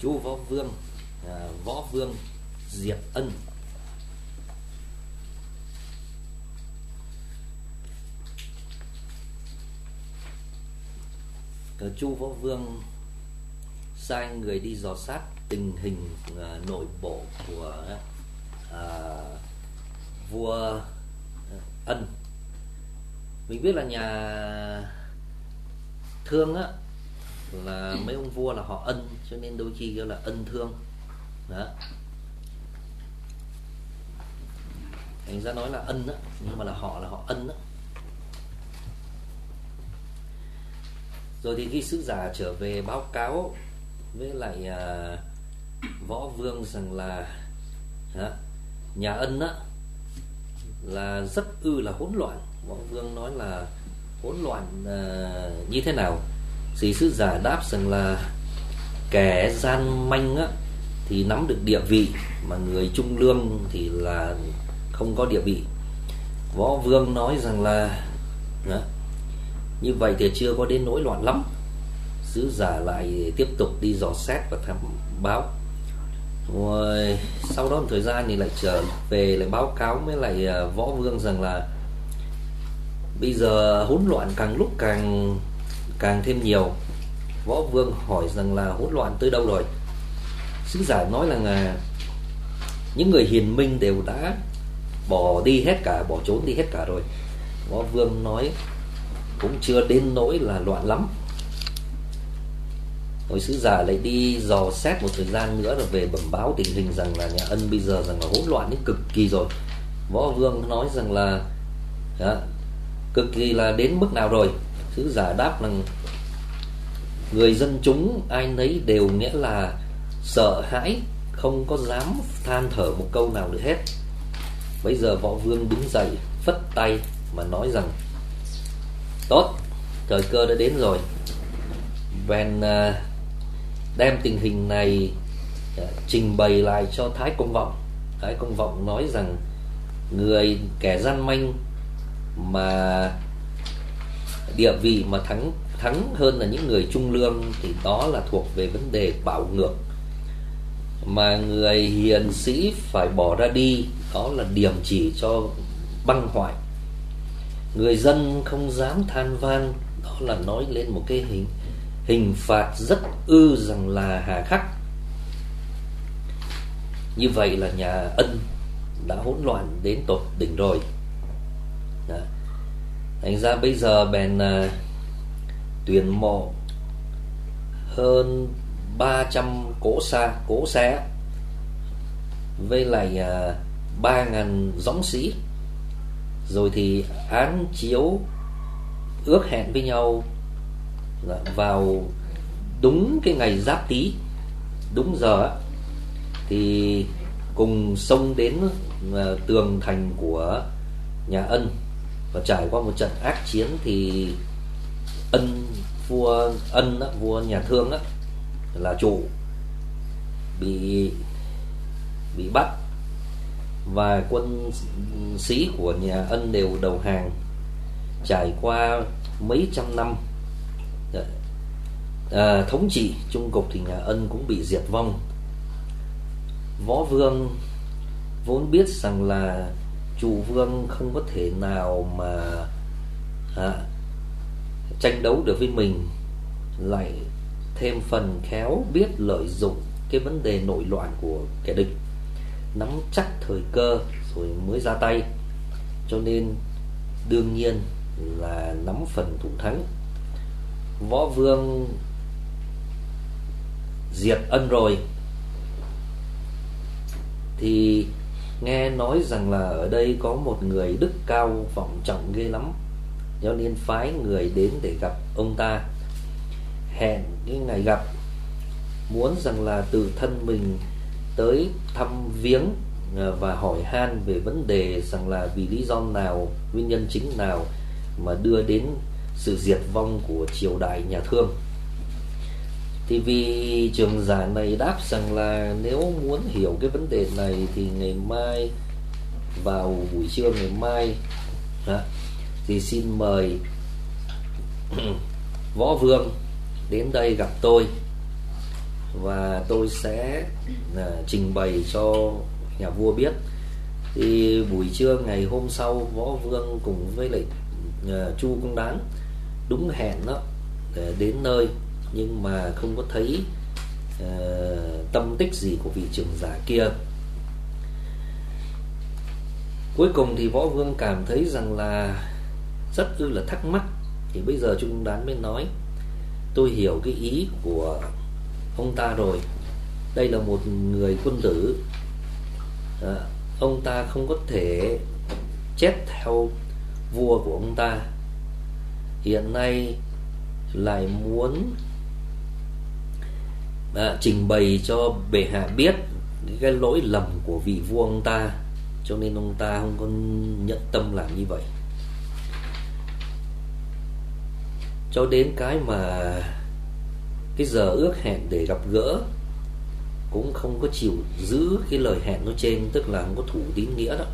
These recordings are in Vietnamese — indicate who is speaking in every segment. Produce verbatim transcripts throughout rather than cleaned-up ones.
Speaker 1: Chu Võ Vương, à, Võ Vương Diệt Ân. Chu Võ Vương sai người đi dò sát tình hình à, nội bộ của à, vua Ân. Mình biết là nhà Thương á, là mấy ông vua là họ Ân, cho nên đôi khi kêu là Ân Thương đó. Thành ra nói là Ân á, nhưng mà là họ là họ Ân á. Rồi thì khi sứ giả trở về báo cáo với lại à, Võ Vương rằng là à, nhà Ân á là rất ư là hỗn loạn. Võ Vương nói là hỗn loạn à, như thế nào? Thì sứ giả đáp rằng là kẻ gian manh á thì nắm được địa vị, mà người trung lương thì là không có địa vị. Võ Vương nói rằng là à, như vậy thì chưa có đến nỗi loạn lắm. Sứ giả lại tiếp tục đi dò xét và thăm báo. Rồi sau đó một thời gian thì lại trở về lại báo cáo với lại Võ Vương rằng là bây giờ hỗn loạn càng lúc càng càng thêm nhiều. Võ Vương hỏi rằng là hỗn loạn tới đâu rồi? Sứ giả nói là, là những người hiền minh đều đã bỏ đi hết cả, bỏ trốn đi hết cả rồi. Võ Vương nói cũng chưa đến nỗi là loạn lắm. Rồi sứ giả lại đi dò xét một thời gian nữa rồi về bẩm báo tình hình rằng là nhà Ân bây giờ rằng là hỗn loạn đến cực kỳ rồi. Võ Vương nói rằng là đó, cực kỳ là đến mức nào rồi? Sứ giả đáp rằng người dân chúng ai nấy đều nghĩa là sợ hãi, không có dám than thở một câu nào nữa hết. Bây giờ Võ Vương đứng dậy phất tay mà nói rằng tốt, thời cơ đã đến rồi. Bèn uh, đem tình hình này uh, trình bày lại cho Thái Công Vọng. Thái Công Vọng nói rằng người kẻ gian manh mà địa vị mà thắng thắng hơn là những người trung lương thì đó là thuộc về vấn đề bạo ngược, mà người hiền sĩ phải bỏ ra đi đó là điểm chỉ cho băng hoại. Người dân không dám than van, đó là nói lên một cái hình hình phạt rất ư rằng là hà khắc. Như vậy là nhà Ân đã hỗn loạn đến tột đỉnh rồi. Đó. Thành ra bây giờ bèn uh, tuyển mộ hơn ba trăm cỗ xa cỗ xé với lại uh, ba ngàn dõng sĩ, rồi thì án chiếu ước hẹn với nhau vào đúng cái ngày Giáp Tý, đúng giờ thì cùng xông đến uh, tường thành của nhà Ân. Và trải qua một trận ác chiến thì Ân vua Ân đó, vua nhà Thương đó, là chủ bị bị bắt, và quân sĩ của nhà Ân đều đầu hàng. Trải qua mấy trăm năm à, thống trị chung cục thì nhà Ân cũng bị diệt vong. Võ Vương vốn biết rằng là Chu Vương không có thể nào mà à, tranh đấu được với mình, lại thêm phần khéo biết lợi dụng cái vấn đề nội loạn của kẻ địch, nắm chắc thời cơ rồi mới ra tay, cho nên đương nhiên là nắm phần thủ thắng. Võ Vương diệt Ân rồi thì nghe nói rằng là ở đây có một người đức cao vọng trọng ghê lắm, cho nên phái người đến để gặp ông ta, hẹn cái ngày gặp, muốn rằng là tự thân mình tới thăm viếng và hỏi han về vấn đề rằng là vì lý do nào, nguyên nhân chính nào mà đưa đến sự diệt vong của triều đại nhà Thương. Thì vì trưởng giả này đáp rằng là nếu muốn hiểu cái vấn đề này thì ngày mai, vào buổi trưa ngày mai đó, thì xin mời Võ Vương đến đây gặp tôi và tôi sẽ à, trình bày cho nhà vua biết. Thì buổi trưa ngày hôm sau, Võ Vương cùng với lại à, Chu Công Đán đúng hẹn đó để đến nơi, nhưng mà không có thấy à, tâm tích gì của vị trưởng giả kia. Cuối cùng thì Võ Vương cảm thấy rằng là rất ư là thắc mắc. Thì bây giờ Chu Công Đán mới nói: tôi hiểu cái ý của ông ta rồi. Đây là một người quân tử, à, ông ta không có thể chết theo vua của ông ta. Hiện nay lại muốn à, trình bày cho bệ hạ biết cái lỗi lầm của vị vua ông ta, cho nên ông ta không có nhận tâm làm như vậy. Cho đến cái mà cái giờ ước hẹn để gặp gỡ cũng không có chịu giữ cái lời hẹn nói trên, tức là không có thủ tín nghĩa đó.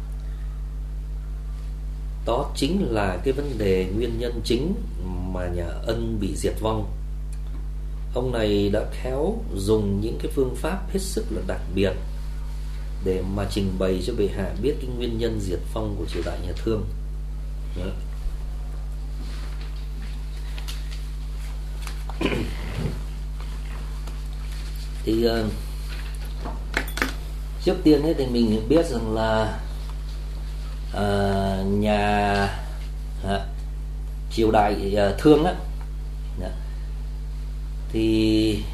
Speaker 1: Đó chính là cái vấn đề nguyên nhân chính mà nhà Ân bị diệt vong. Ông này đã khéo dùng những cái phương pháp hết sức là đặc biệt để mà trình bày cho bệ hạ biết cái nguyên nhân diệt vong của triều đại nhà Thương. Đó. Thì uh, trước tiên ấy, thì mình biết rằng là uh, nhà uh, triều đại uh, Thương á, uh, thì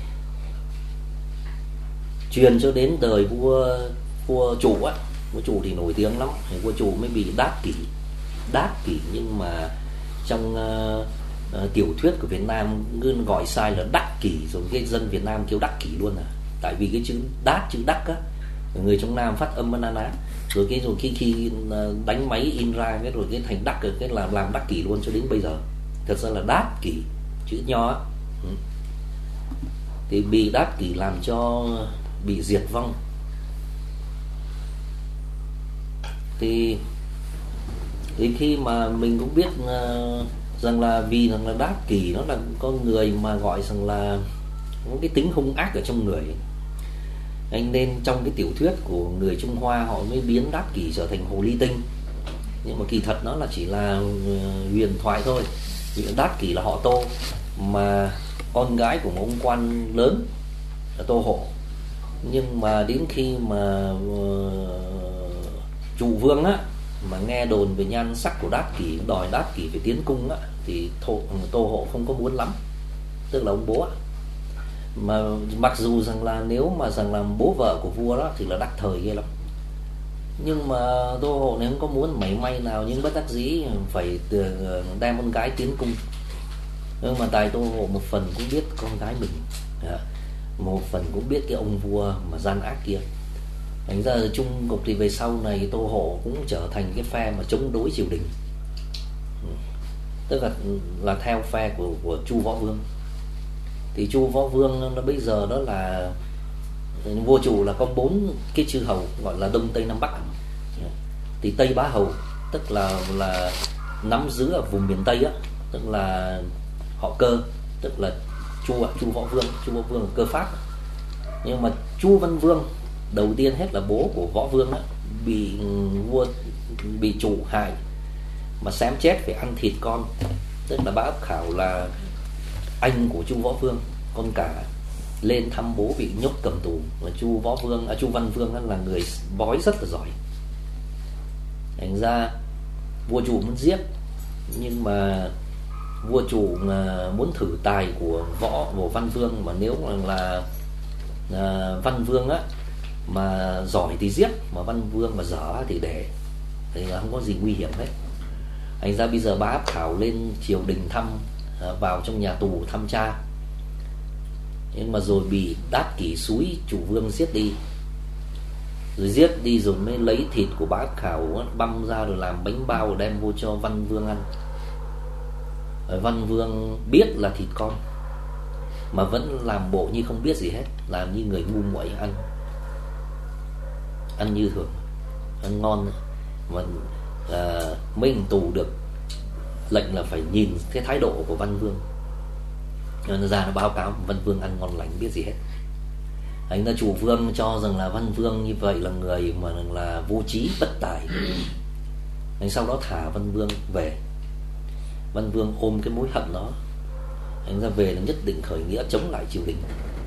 Speaker 1: truyền cho đến đời vua vua Chủ á. Vua Chủ thì nổi tiếng lắm. Thì vua Chủ mới bị đát kỷ, đát kỷ nhưng mà trong uh, uh, tiểu thuyết của Việt Nam gọi sai là đắc kỷ, rồi cái dân Việt Nam kêu đắc kỷ luôn à. Tại vì cái chữ đát, chữ đắc á, người trong Nam phát âm na ná, rồi cái rồi khi khi đánh máy in ra cái rồi cái thành đắc, cái làm làm đắc kỷ luôn cho đến bây giờ. Thật ra là đát kỷ, chữ nho á. Ừ. Thì bị đát kỷ làm cho bị diệt vong. Thì thì khi mà mình cũng biết uh, rằng là vì rằng là đát kỷ nó là con người mà gọi rằng là có cái tính hung ác ở trong người, anh nên trong cái tiểu thuyết của người Trung Hoa họ mới biến đát kỷ trở thành hồ ly tinh, nhưng mà kỳ thật nó là chỉ là uh, huyền thoại thôi. Vì đát kỷ là họ Tô, mà con gái của một ông quan lớn là Tô Hộ. Nhưng mà đến khi mà uh, Trụ Vương á mà nghe đồn về nhan sắc của đát kỷ, đòi đát kỷ phải tiến cung á, thì thổ, Tô Hộ không có muốn lắm, tức là ông bố á. Mà mặc dù rằng là nếu mà rằng là bố vợ của vua đó thì là đắc thời ghê lắm, nhưng mà Tô Hộ này không có muốn mảy may nào, nhưng bất đắc dĩ phải đem con gái tiến cung. Nhưng mà tại Tô Hộ một phần cũng biết con gái mình, một phần cũng biết cái ông vua mà gian ác kia. Thành ra chung cục thì về sau này Tô Hộ cũng trở thành cái phe mà chống đối triều đình, tức là là theo phe của của Chu Võ Vương. Thì Chu Võ Vương nó bây giờ đó là vua Chủ là có bốn cái chư hầu gọi là Đông Tây Nam Bắc. Thì Tây Bá Hầu tức là là nắm giữ ở vùng miền Tây á, tức là họ Cơ, tức là Chu Chu Võ Vương, Chu Võ Vương là Cơ Pháp. Nhưng mà Chu Văn Vương đầu tiên hết là bố của Võ Vương á, bị vua bị Chủ hại mà xém chết phải ăn thịt con, tức là Bá Ấp Khảo là anh của Chu Võ Vương, con cả, lên thăm bố bị nhốt cầm tù. Và Chu Võ Vương, à, Chu Văn Vương là người bói rất là giỏi. Thành ra vua Chủ muốn giết, nhưng mà vua Chủ muốn thử tài của Võ của Văn Vương, mà nếu mà là à, Văn Vương á mà giỏi thì giết, mà Văn Vương mà dở thì để, thì là không có gì nguy hiểm hết. Thành ra bây giờ Bá Áp Khảo lên triều đình thăm, à, vào trong nhà tù thăm cha, nhưng mà rồi bị đát kỷ xúi Chủ Vương giết đi. Rồi giết đi rồi mới lấy thịt của Bá Áp Khảo băm ra rồi làm bánh bao rồi đem vô cho Văn Vương ăn. Rồi Văn Vương biết là thịt con mà vẫn làm bộ như không biết gì hết, làm như người ngu muội ăn, ăn như thường, ăn ngon. Mà à, mấy thằng tù được lệnh là phải nhìn cái thái độ của Văn Vương. Rồi nó ra nó báo cáo Văn Vương ăn ngon lành biết gì hết. Thành ra chủ vương cho rằng là Văn Vương như vậy là người mà là vô trí bất tài. Thành sau đó thả Văn Vương về. Văn Vương ôm cái mối hận đó, thành ra về là nhất định khởi nghĩa chống lại triều đình.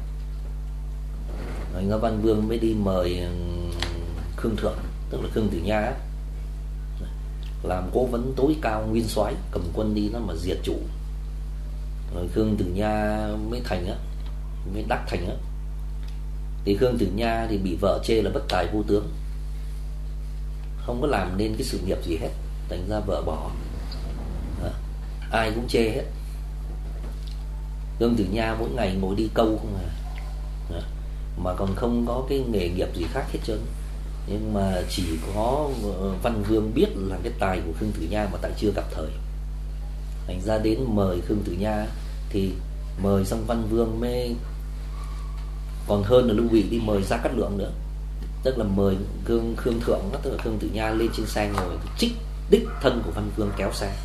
Speaker 1: Thành ra Văn Vương mới đi mời Khương Thượng, tức là Khương Tử Nha ấy, làm cố vấn tối cao nguyên soái, cầm quân đi nó mà diệt chủ. Rồi Khương Tử Nha mới thành á, mới đắc thành á. Thì Khương Tử Nha thì bị vợ chê là bất tài vô tướng, không có làm nên cái sự nghiệp gì hết, thành ra vợ bỏ. Đó. Ai cũng chê hết. Khương Tử Nha mỗi ngày ngồi đi câu không à. Đó. Mà còn không có cái nghề nghiệp gì khác hết trơn. Nhưng mà chỉ có Văn Vương biết là cái tài của Khương Tử Nha mà tại chưa gặp thời. Thành ra đến mời Khương Tử Nha, thì mời xong Văn Vương mới còn hơn là Lưu Bị đi mời Gia Cát Lượng nữa. Tức là mời Khương, Khương Thượng, tức là Khương Tử Nha lên trên xe ngồi, trích đích thân của Văn Vương kéo xe.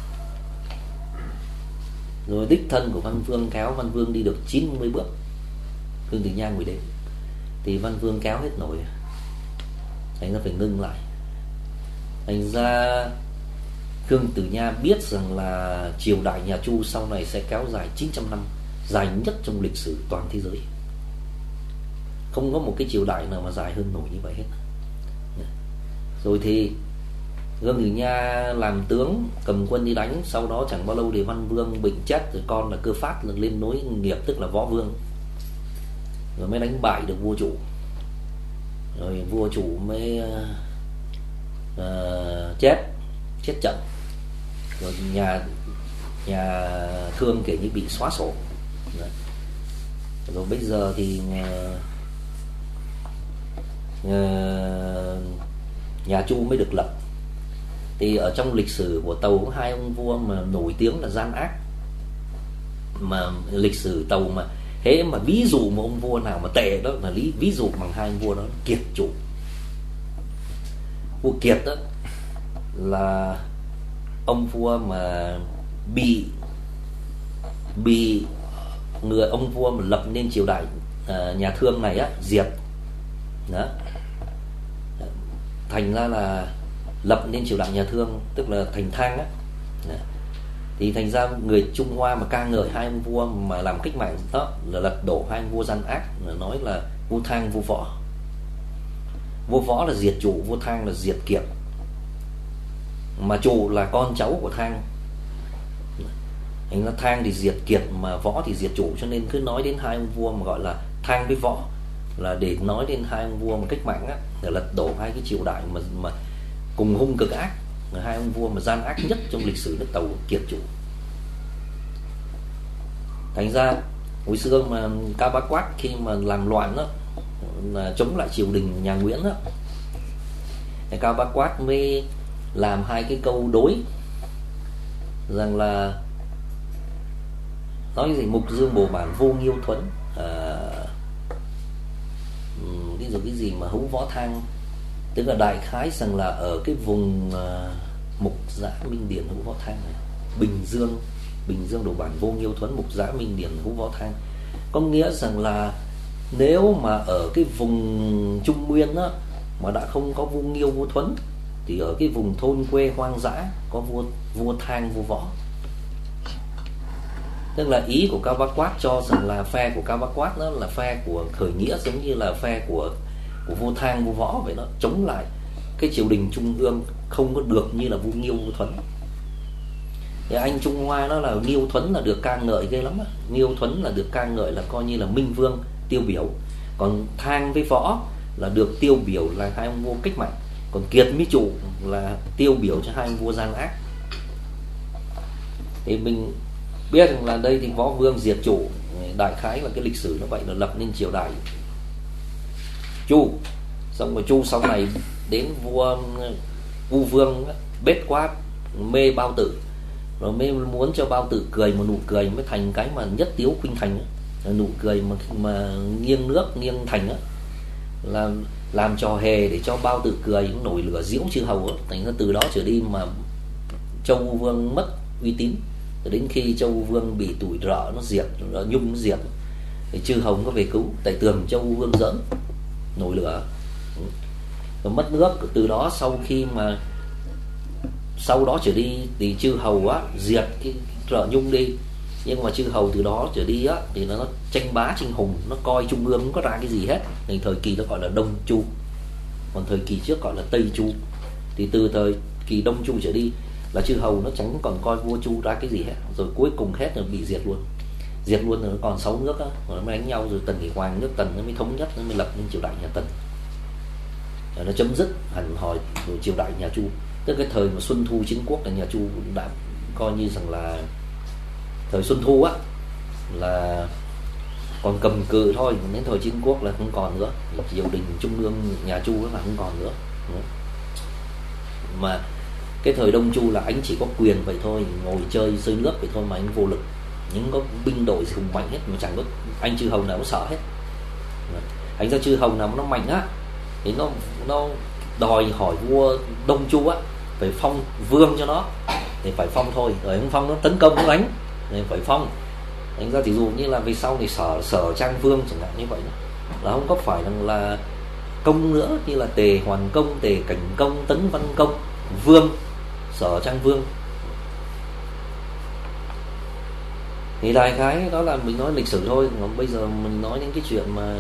Speaker 1: Rồi đích thân của Văn Vương kéo Văn Vương đi được chín mươi bước, Khương Tử Nha ngồi đến thì Văn Vương kéo hết nổi, thành ra phải ngưng lại. Thành ra Khương Tử Nha biết rằng là triều đại nhà Chu sau này sẽ kéo dài chín trăm năm, dài nhất trong lịch sử toàn thế giới. Không có một cái triều đại nào mà dài hơn nổi như vậy hết. Rồi thì Khương Tử Nha làm tướng, cầm quân đi đánh. Sau đó chẳng bao lâu thì Văn Vương bệnh chết, rồi con là Cơ Phát là lên nối nghiệp, tức là Võ Vương, rồi mới đánh bại được vua chủ. Rồi vua chủ mới uh, chết chết trận. Rồi nhà nhà Thương kiểu như bị xóa sổ. Đấy. Rồi bây giờ thì uh, uh, nhà Chu mới được lập. Thì ở trong lịch sử của Tàu có hai ông vua mà nổi tiếng là gian ác. Mà lịch sử Tàu mà thế mà ví dụ một ông vua nào mà tệ đó là lý ví dụ bằng hai ông vua đó, Kiệt Chủ. Vua Kiệt đó là ông vua mà bị bị người ông vua mà lập nên triều đại uh, nhà Thương này á diệt. Đó. Thành ra là lập nên triều đại nhà Thương, tức là thành Thang á. Đó. Thì thành ra người Trung Hoa mà ca ngợi hai ông vua mà làm cách mạng đó là lật đổ hai ông vua gian ác, là nói là vua Thang, vua Võ. Vua Võ là diệt Chủ, vua Thang là diệt Kiệt. Mà Chủ là con cháu của Thang. Thành ra Thang thì diệt Kiệt mà Võ thì diệt Chủ, cho nên cứ nói đến hai ông vua mà gọi là Thang với Võ là để nói đến hai ông vua mà cách mạng á, để lật đổ hai cái triều đại mà mà cùng hung cực ác, là hai ông vua mà gian ác nhất trong lịch sử nước Tàu, Kiệt Chủ. Thành ra hồi xưa mà Cao Bá Quát khi mà làm loạn đó, là chống lại triều đình nhà Nguyễn đó, thì Cao Bá Quát mới làm hai cái câu đối rằng là nói cái gì mục dương bồ bản vô nghiêu thuẫn, à, cái rồi cái gì mà hữu võ thang, tức là đại khái rằng là ở cái vùng uh, Mục Giã Minh Điền hữu võ thang này, Bình Dương Bình Dương đồ bản vô nghiêu thuẫn, Mục Giã Minh Điền hữu võ thang, có nghĩa rằng là nếu mà ở cái vùng Trung Nguyên á, mà đã không có vua Nghiêu vua Thuấn, thì ở cái vùng thôn quê hoang dã có vua vua Thang vua Võ. Tức là ý của Cao Bá Quát cho rằng là phe của Cao Bá Quát đó là phe của khởi nghĩa, giống như là phe của của vua Thang vua Võ vậy đó, chống lại cái triều đình trung ương không có được như là vua Nghiêu vua Thuấn. Thì anh Trung Hoa đó là Nghiêu Thuấn là được ca ngợi ghê lắm á. Nghiêu Thuấn là được ca ngợi là coi như là minh vương tiêu biểu, còn Thang với Võ là được tiêu biểu là hai ông vua cách mạng, còn Kiệt với Chủ là tiêu biểu cho hai ông vua gian ác. Thì mình biết rằng là đây thì Võ Vương diệt Chủ, đại khái là cái lịch sử nó vậy, là lập nên triều đại Chu. Xong rồi Chu sau này đến vua Vu Vương bết quá mê Bao Tử, rồi mới muốn cho Bao Tử cười một nụ cười mới thành cái mà nhất tiếu khuynh thành, nụ cười mà mà nghiêng nước nghiêng thành á, là làm trò hề để cho Bao Tử cười, nổi lửa diễu chư hầu á. Thành ra từ đó trở đi mà Châu Vu Vương mất uy tín, Đến khi Châu Vương bị tủi rợ nó diệt, nó nhung nó diệt, thì chư hầu có về cứu, tại tường Châu Vương giỡn nổi lửa và mất nước. Từ đó sau khi mà sau đó trở đi thì chư hầu á diệt cái rợ nhung đi, nhưng mà chư hầu từ đó trở đi á thì nó tranh bá tranh hùng, nó coi trung ương không có ra cái gì hết. Thì thời kỳ nó gọi là Đông Chu, còn thời kỳ trước gọi là Tây Chu. Thì từ thời kỳ Đông Chu trở đi là chư hầu nó chẳng còn coi vua Chu ra cái gì hết, rồi cuối cùng hết rồi bị diệt luôn. Diệt luôn rồi nó còn sáu nước á, rồi nó mới đánh nhau, rồi Tần Nghị Hoàng, nước Tần nó mới thống nhất, nó mới lập nên triều đại nhà Tần, rồi nó chấm dứt hẳn hòi rồi triều đại nhà Chu. Tức cái thời mà Xuân Thu Chiến Quốc là nhà Chu đã coi như rằng là thời Xuân Thu á là còn cầm cự thôi, đến thời Chiến Quốc là không còn nữa, triều đình trung ương nhà Chu là không còn nữa. Mà cái thời Đông Chu là anh chỉ có quyền vậy thôi, ngồi chơi sơi nước vậy thôi mà anh vô lực, những có binh đội gì hùng mạnh hết, mà chẳng có anh chư hầu nào có sợ hết. Anh ra chư hầu nào mà nó mạnh á thì nó nó đòi hỏi vua Đông Chu á phải phong vương cho nó, thì phải phong thôi, rồi không phong nó tấn công nó đánh thì phải phong. Anh ra ví dụ như là về sau thì sở sở Trang Vương chẳng hạn như vậy đó, là không có phải là, là công nữa, như là Tề Hoàn Công, Tề Cảnh Công, Tấn Văn Công, vương, sở Trang Vương. Thì đại khái đó là mình nói lịch sử thôi. Còn bây giờ mình nói những cái chuyện mà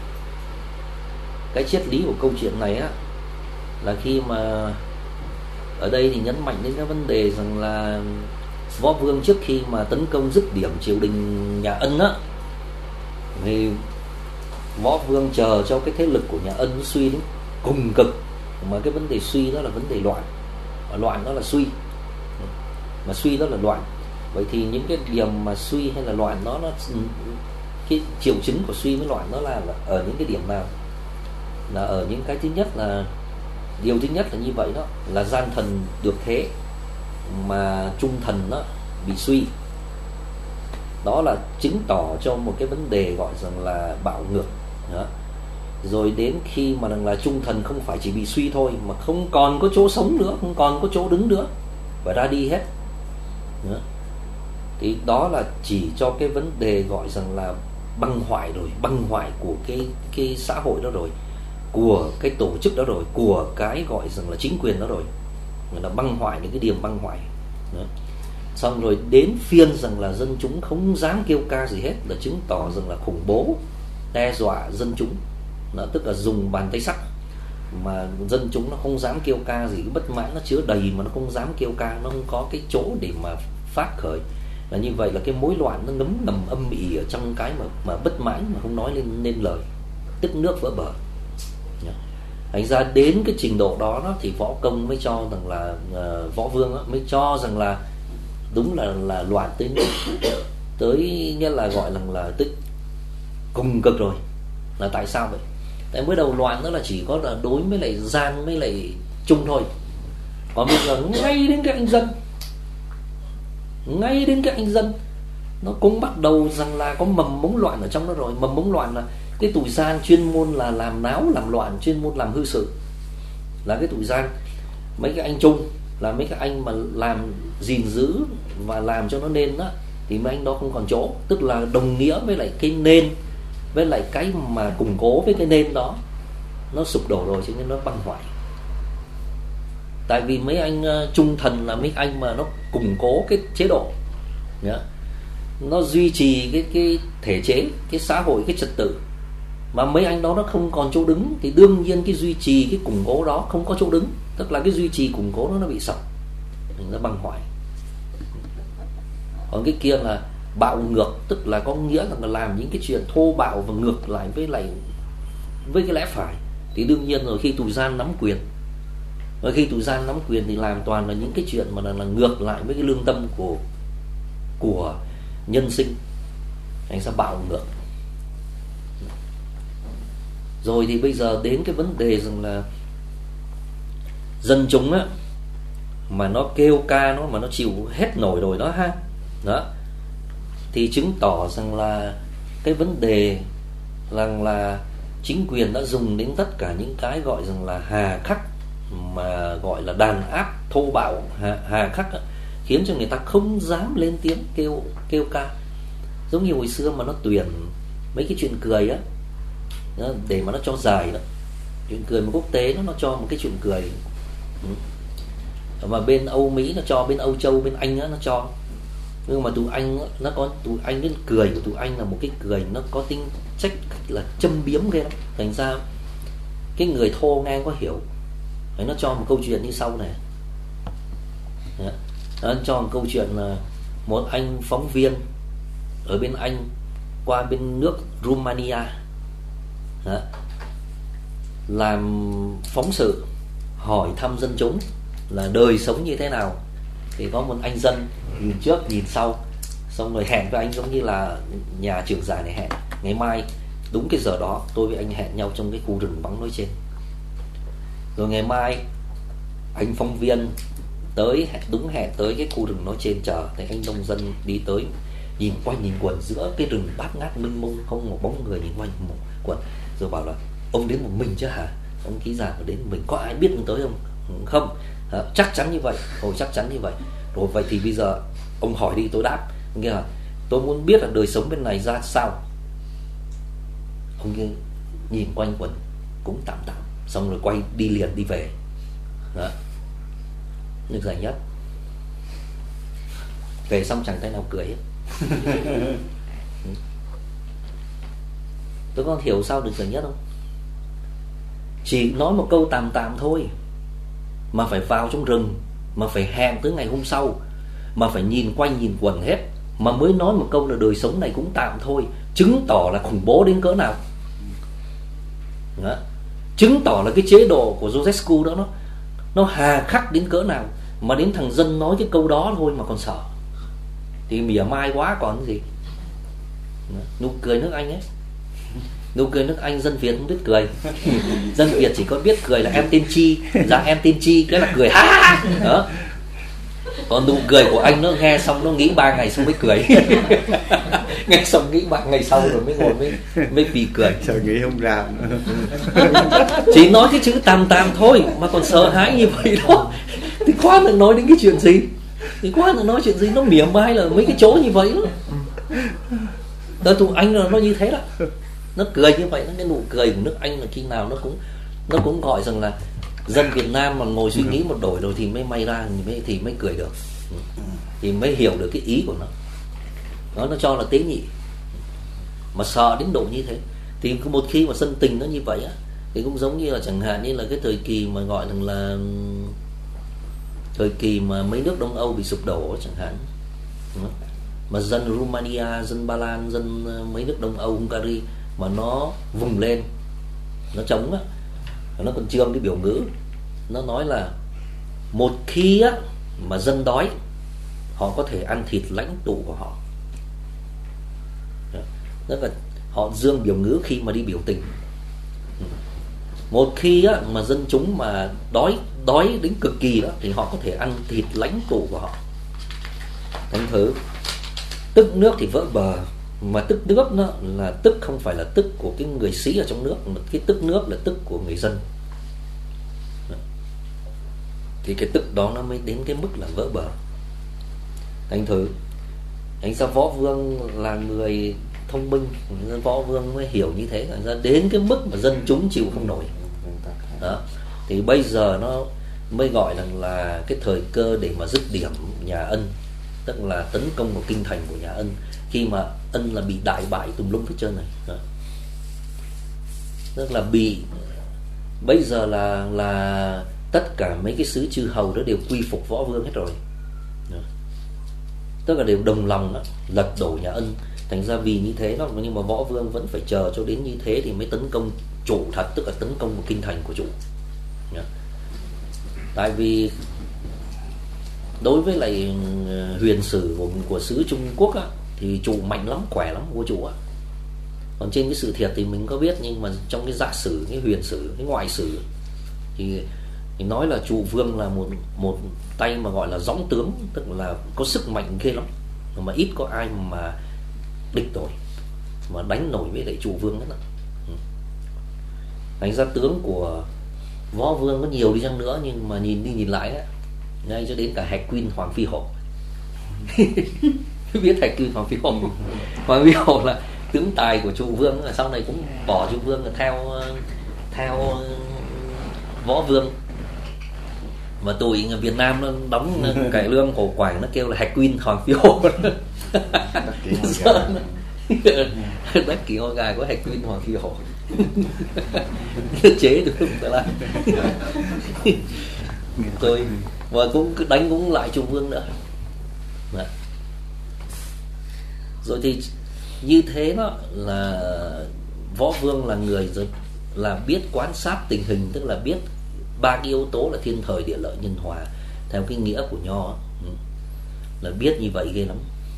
Speaker 1: cái triết lý của câu chuyện này á, là khi mà ở đây thì nhấn mạnh đến cái vấn đề rằng là Võ Vương trước khi mà tấn công dứt điểm triều đình nhà Ân á, thì Võ Vương chờ cho cái thế lực của nhà Ân suy đến cùng cực. Mà cái vấn đề suy đó là vấn đề loạn, loạn đó là suy, mà suy đó là loạn. Vậy thì những cái điểm mà suy hay là loạn đó, nó cái triệu chứng của suy với loạn đó là, là ở những cái điểm nào? Là ở những cái thứ nhất là, điều thứ nhất là như vậy đó, là gian thần được thế mà trung thần đó bị suy. Đó là chứng tỏ cho một cái vấn đề gọi rằng là bạo ngược đó. Rồi đến khi mà rằng là trung thần không phải chỉ bị suy thôi, mà không còn có chỗ sống nữa, không còn có chỗ đứng nữa, và ra đi hết đó. Thì đó là chỉ cho cái vấn đề gọi rằng là băng hoại rồi, băng hoại của cái cái xã hội đó rồi, của cái tổ chức đó rồi, của cái gọi rằng là chính quyền đó rồi, người ta băng hoại những cái điểm băng hoại đó. Xong rồi đến phiên rằng là dân chúng không dám kêu ca gì hết, là chứng tỏ rằng là khủng bố đe dọa dân chúng đó, tức là dùng bàn tay sắt mà dân chúng nó không dám kêu ca gì, cái bất mãn nó chứa đầy mà nó không dám kêu ca, nó không có cái chỗ để mà phát khởi. Là như vậy là cái mối loạn nó ngấm ngầm âm ỉ ở trong cái mà mà bất mãn mà không nói lên nên lời, tức nước vỡ bờ. Thành ra đến cái trình độ đó, đó thì Võ Công mới cho rằng là uh, Võ Vương đó, mới cho rằng là đúng là là loạn tới tới nghĩa là gọi là là tức cùng cực rồi. Là tại sao vậy? Tại mới đầu loạn đó là chỉ có là đối với lại gian với lại trung thôi, còn bây giờ ngay đến cái anh dân, ngay đến cái anh dân nó cũng bắt đầu rằng là có mầm mống loạn ở trong đó rồi. Mầm mống loạn là cái tụi gian chuyên môn là làm náo làm loạn, chuyên môn làm hư sự, là cái tụi gian. Mấy cái anh trung là mấy cái anh mà làm gìn giữ và làm cho nó nên đó, thì mấy anh đó không còn chỗ, tức là đồng nghĩa với lại cái nên, với lại cái mà củng cố với cái nên đó nó sụp đổ rồi, cho nên nó băng hoại. Tại vì mấy anh uh, trung thần là mấy anh mà nó củng cố cái chế độ nhá, nó duy trì cái cái thể chế, cái xã hội, cái trật tự, mà mấy anh đó nó không còn chỗ đứng, thì đương nhiên cái duy trì cái củng cố đó không có chỗ đứng, tức là cái duy trì củng cố đó nó bị sập, nó băng hoại. Còn cái kia là bạo ngược, tức là có nghĩa là làm những cái chuyện thô bạo và ngược lại với lại với cái lẽ phải. Thì đương nhiên rồi khi tụi gian nắm quyền, và khi tụi gian nắm quyền thì làm toàn là những cái chuyện mà là, là ngược lại với cái lương tâm của của nhân sinh, thành ra bạo ngược. Rồi thì bây giờ đến cái vấn đề rằng là dân chúng á, mà nó kêu ca nó mà nó chịu hết nổi rồi đó ha, đó thì chứng tỏ rằng là cái vấn đề rằng là chính quyền đã dùng đến tất cả những cái gọi rằng là hà khắc, mà gọi là đàn áp thô bạo hà, hà khắc á, khiến cho người ta không dám lên tiếng kêu kêu ca. Giống như hồi xưa mà nó tuyển mấy cái chuyện cười á, để mà nó cho giải đó, chuyện cười mà quốc tế nó nó cho một cái chuyện cười, mà bên Âu Mỹ nó cho, bên Âu Châu, bên Anh á nó cho. Nhưng mà tụi Anh nó có, tụi Anh cái cười của tụi Anh là một cái cười nó có tính trách là châm biếm ghê lắm. Thành ra cái người thô nghe có hiểu. Đấy, nó cho một câu chuyện như sau này. Đấy, nó cho một câu chuyện là một anh phóng viên ở bên Anh qua bên nước Romania. Đấy, làm phóng sự hỏi thăm dân chúng là đời sống như thế nào. Thì có một anh dân nhìn trước nhìn sau, xong rồi hẹn với anh, giống như là nhà trưởng giải này hẹn ngày mai đúng cái giờ đó tôi với anh hẹn nhau trong cái khu rừng vắng nói trên. Rồi ngày mai anh phóng viên tới đúng hẹn tới cái khu rừng nói trên chờ, thì anh nông dân đi tới nhìn quanh nhìn quẩn giữa cái rừng bát ngát mênh mông, không một bóng người, nhìn quanh một quẩn, rồi bảo là ông đến một mình chứ hả? Ông ký giả đến một mình, có ai biết ông tới không? Không. À, chắc chắn như vậy. Ồ, chắc chắn như vậy. Rồi vậy thì bây giờ ông hỏi đi tôi đáp. Nghe là tôi muốn biết là đời sống bên này ra sao. Ông kia nhìn quanh quẩn cũng tạm tạm, xong rồi quay đi liền đi về. Đó, được giải nhất. Về xong chẳng tay nào cười hết. Tôi có hiểu sao được giải nhất không? Chỉ nói một câu tạm tạm thôi, mà phải vào trong rừng, mà phải hẹn tới ngày hôm sau, mà phải nhìn quanh nhìn quẩn hết, mà mới nói một câu là đời sống này cũng tạm thôi, chứng tỏ là khủng bố đến cỡ nào. Đó, chứng tỏ là cái chế độ của Ceausescu đó nó nó hà khắc đến cỡ nào, mà đến thằng dân nói cái câu đó thôi mà còn sợ, thì mỉa mai quá còn cái gì. Đó, nụ cười nước Anh ấy, nụ cười nước Anh dân Việt không biết cười. Dân Việt chỉ có biết cười là em tên Chi, dạ em tên Chi, cái là cười ha. Đó, còn nụ cười của anh nó nghe xong nó nghĩ ba ngày xong mới cười. Nghe xong nghĩ ba ngày sau rồi mới ngồi mới mới phì cười.
Speaker 2: Sợ nghĩ không ra.
Speaker 1: Chỉ nói cái chữ tạm tạm thôi mà còn sợ hãi như vậy đó, thì khoan đừng nói đến cái chuyện gì, thì khoan đừng nói chuyện gì, nó mỉa mai là mấy cái chỗ như vậy đó. Đó, tụi anh là nó như thế đó, nó cười như vậy. Cái nụ cười của nước Anh là khi nào nó cũng nó cũng gọi rằng là dân Việt Nam mà ngồi suy nghĩ một đổi rồi thì mới may ra, thì mới thì mới cười được, thì mới hiểu được cái ý của nó. Nó nó cho là tế nhị, mà sợ đến độ như thế. Thì một khi mà sân tình nó như vậy á, thì cũng giống như là chẳng hạn như là cái thời kỳ mà gọi rằng là thời kỳ mà mấy nước Đông Âu bị sụp đổ chẳng hạn, mà dân Romania, dân Ba Lan, dân mấy nước Đông Âu, Hungary mà nó vùng lên, nó chống á, nó còn trương cái biểu ngữ, nó nói là một khi á mà dân đói, họ có thể ăn thịt lãnh tụ của họ. Đó là họ dương biểu ngữ khi mà đi biểu tình. Một khi á mà dân chúng mà đói đói đến cực kỳ đó, thì họ có thể ăn thịt lãnh tụ của họ. Thành thử tức nước thì vỡ bờ, mà tức nước nó là tức không phải là tức của cái người sĩ ở trong nước, mà cái tức nước là tức của người dân. Thì cái tức đó nó mới đến cái mức là vỡ bờ. Thành thử anh ra Võ Vương là người thông minh, Võ Vương mới hiểu như thế, thành ra đến cái mức mà dân chúng chịu không nổi. Đó, thì bây giờ nó mới gọi là, là cái thời cơ để mà dứt điểm nhà Ân, tức là tấn công vào kinh thành của nhà Ân, khi mà Ân là bị đại bại tùm lum hết trơn này. Đó, tức là bị bây giờ là là tất cả mấy cái xứ chư hầu đó đều quy phục Võ Vương hết rồi. Đó, tức là đều đồng lòng đó, lật đổ nhà Ân. Thành ra vì như thế đó, nhưng mà Võ Vương vẫn phải chờ cho đến như thế thì mới tấn công chủ thật, tức là tấn công vào kinh thành của chủ. Đó, tại vì đối với lại huyền sử của, của xứ Trung Quốc á, thì chủ mạnh lắm, khỏe lắm vua chủ á. Còn trên cái sự thiệt thì mình có biết, nhưng mà trong cái dạ sử, cái huyền sử, cái ngoại sử thì, thì nói là chủ vương là một một tay mà gọi là dõng tướng, tức là có sức mạnh ghê lắm, mà ít có ai mà địch nổi, mà đánh nổi với lại chủ vương đó. Thành ra tướng của Võ Vương có nhiều đi chăng nữa, nhưng mà nhìn đi nhìn lại á, ngay cho đến cả Hạch Quyên Hoàng Phi Hổ Biết Hạch Quyên Hoàng Phi Hổ. Hoàng Phi Hổ là tướng tài của trụ vương, sau này cũng bỏ trụ vương là theo theo võ vương. Mà tụi người Việt Nam nó đóng cải lương cổ quảng nó kêu là Hạch Quyên Hoàng Phi Hổ. Đắc kỷ hoa gà của Hạch Quyên Hoàng Phi Hổ. Chế được không ta lại. Tôi và cũng đánh cũng lại trụ vương nữa. Đấy. Rồi thì như thế đó là võ vương là người là biết quan sát tình hình, tức là biết ba cái yếu tố là thiên thời địa lợi nhân hòa theo cái nghĩa của Nho, là biết như vậy ghê lắm.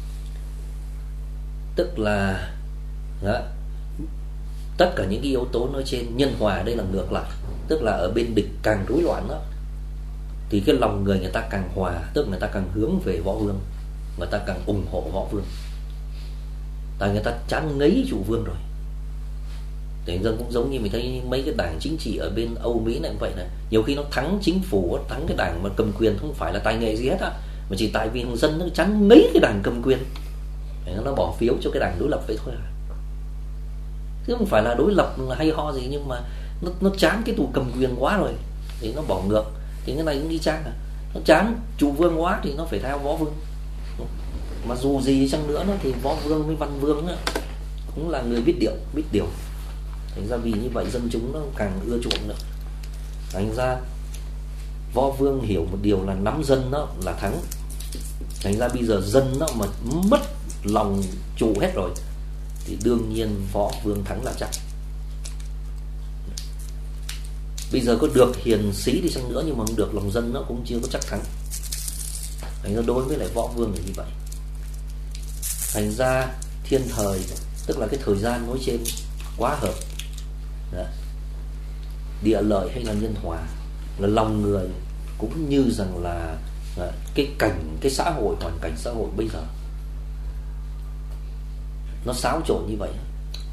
Speaker 1: Tức là đó, tất cả những cái yếu tố nói trên. Nhân hòa đây là ngược lại, tức là ở bên địch càng rối loạn đó thì cái lòng người người ta càng hòa, tức là người ta càng hướng về võ vương, người ta càng ủng hộ võ vương, tại người ta chán ngấy trụ vương rồi. Thế nên cũng giống như mình thấy mấy cái đảng chính trị ở bên Âu Mỹ này cũng vậy này, nhiều khi nó thắng chính phủ, thắng cái đảng mà cầm quyền không phải là tài nghệ gì hết á, mà chỉ tại vì dân nó chán ngấy cái đảng cầm quyền, nó bỏ phiếu cho cái đảng đối lập vậy thôi à. Chứ không phải là đối lập là hay ho gì, nhưng mà nó, nó chán cái tù cầm quyền quá rồi thì nó bỏ ngược. Thì cái này cũng đi chăng à, nó chán trụ vương quá thì nó phải theo võ vương. Mà dù gì chăng nữa nó thì võ vương với văn vương đó, cũng là người biết điệu, biết điều. Thành ra vì như vậy dân chúng nó càng ưa chuộng nữa. Thành ra võ vương hiểu một điều là nắm dân đó là thắng. Thành ra bây giờ dân nó mà mất lòng trụ hết rồi thì đương nhiên võ vương thắng là chắc. Bây giờ có được hiền sĩ đi chăng nữa nhưng mà không được lòng dân nó cũng chưa có chắc thắng. Thành ra đối với lại võ vương là như vậy. Thành ra thiên thời, tức là cái thời gian nói trên quá hợp. Đó. Địa lợi hay là nhân hòa, là lòng người cũng như rằng là, là cái cảnh, cái xã hội, hoàn cảnh xã hội bây giờ nó xáo trộn như vậy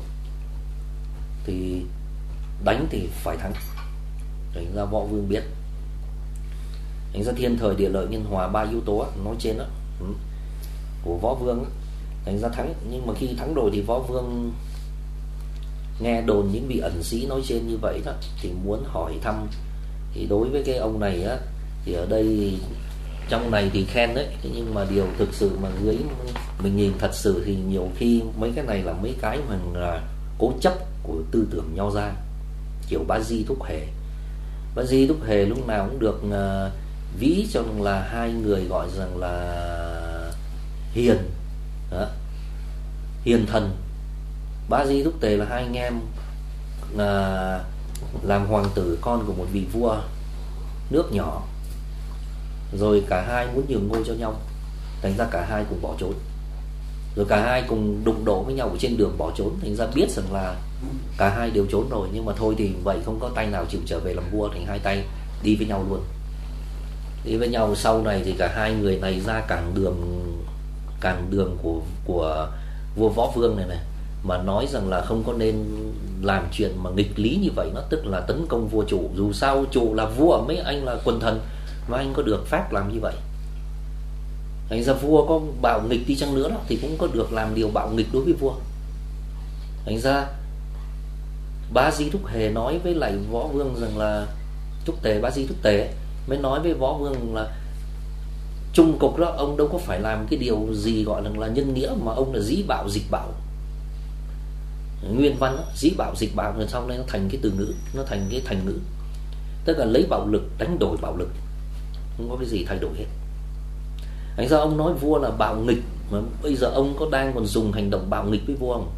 Speaker 1: thì đánh thì phải thắng. Thành ra võ vương biết. Thành ra thiên thời địa lợi nhân hòa, ba yếu tố nói trên đó của võ vương, thành ra thắng. Nhưng mà khi thắng rồi thì võ vương nghe đồn những vị ẩn sĩ nói trên như vậy đó thì muốn hỏi thăm. Thì đối với cái ông này á, thì ở đây trong này thì khen đấy, nhưng mà điều thực sự mà dưới mình nhìn thật sự thì nhiều khi mấy cái này là mấy cái mà là cố chấp của tư tưởng Nho gia, kiểu Bá Di Thúc Hề. Bá Di Thúc Hề lúc nào cũng được uh, ví cho là hai người gọi rằng là hiền đó, hiền thần. Bá Di Thúc Tề là hai anh em là làm hoàng tử, con của một vị vua nước nhỏ, rồi cả hai muốn nhường ngôi cho nhau, thành ra cả hai cùng bỏ trốn, rồi cả hai cùng đụng độ với nhau ở trên đường bỏ trốn. Thành ra biết rằng là cả hai đều trốn rồi, nhưng mà thôi thì vậy không có tay nào chịu trở về làm vua, thành hai tay đi với nhau luôn. Đi với nhau sau này thì cả hai người này ra cản đường, cản đường của của vua Võ Vương này này, mà nói rằng là không có nên làm chuyện mà nghịch lý như vậy, nó tức là tấn công vua chủ. Dù sao chủ là vua, mấy anh là quần thần, mà anh có được phép làm như vậy. Thành ra vua có bạo nghịch đi chăng nữa đó, thì cũng có được làm điều bạo nghịch đối với vua. Thành ra Bá Di Thúc Hề nói với lại Võ Vương rằng là Thúc Tề, Bá Di Thúc Tề mới nói với Võ Vương là chung cục đó ông đâu có phải làm cái điều gì gọi là, là nhân nghĩa, mà ông là dĩ bạo dịch bạo. Nguyên văn đó, dĩ bạo dịch bạo, rồi sau này nó thành cái từ ngữ, nó thành cái thành ngữ, tức là lấy bạo lực đánh đổi bạo lực, không có cái gì thay đổi hết. Thành ra ông nói vua là bạo nghịch, mà bây giờ ông có đang còn dùng hành động bạo nghịch với vua không?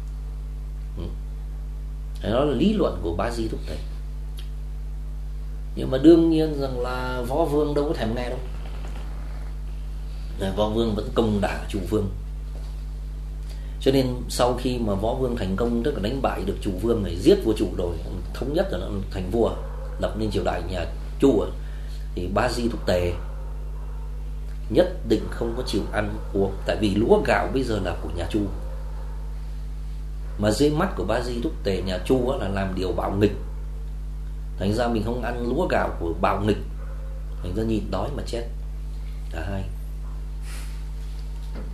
Speaker 1: Đó là lý luận của Bá Di Thúc Tề. Nhưng mà đương nhiên rằng là Võ Vương đâu có thèm nghe đâu. Võ Vương vẫn công đả chủ vương. Cho nên sau khi mà Võ Vương thành công, tức là đánh bại được chủ vương này, giết vua chủ rồi, thống nhất rồi, nó thành vua, lập nên triều đại nhà Chu, thì Bá Di Thúc Tề nhất định không có chịu ăn uống, tại vì lúa gạo bây giờ là của nhà Chu, mà dưới mắt của Bá Di Thúc Tề nhà Chu là làm điều bạo nghịch. Thành ra mình không ăn lúa gạo của bạo nghịch, thành ra nhìn đói mà chết cả hai.